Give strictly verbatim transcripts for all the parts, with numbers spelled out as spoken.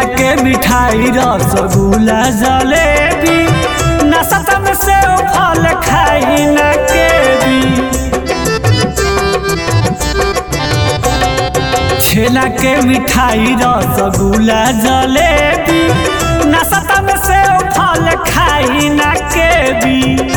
छेना के मिठाई रसगुल्ला जलेबी नाश्ता में से फल खाई ना के भी। छेना के मिठाई रसगुल्ला जलेबी नाश्ता में से फल खाई ना के भी।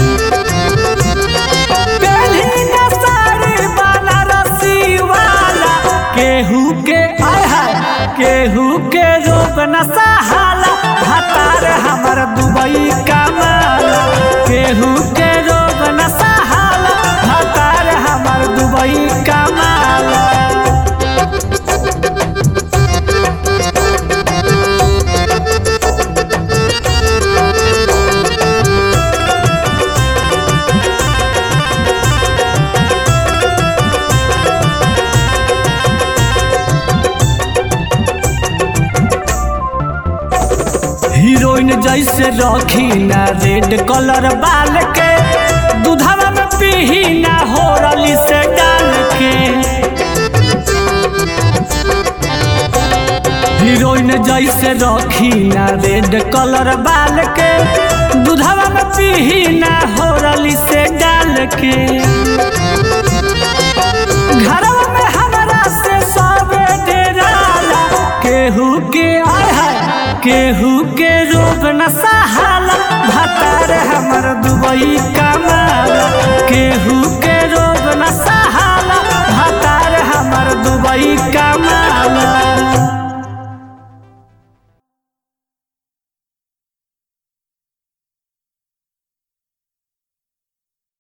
केहू के केहू के रूप न सहाला भतार हमर दुबई कमाला। केहू के रूप न सहाला भतार हमर दुबई कमाला। हीरोइन जैसे रखी ना रेड कलर बाल के दूधवा में पीही ना हो रली से डाल के। हीरोइन जैसे रखी ना रेड कलर बाल के दूधवा में पीही ना हो रली से डाल के। घरवा में हमारा से सब डेराला केहू के आय है केहू के रूप न सहाला भतार हमर दुबई कमाला। केहू के रूप न सहाला भतार हमर दुबई कमाला।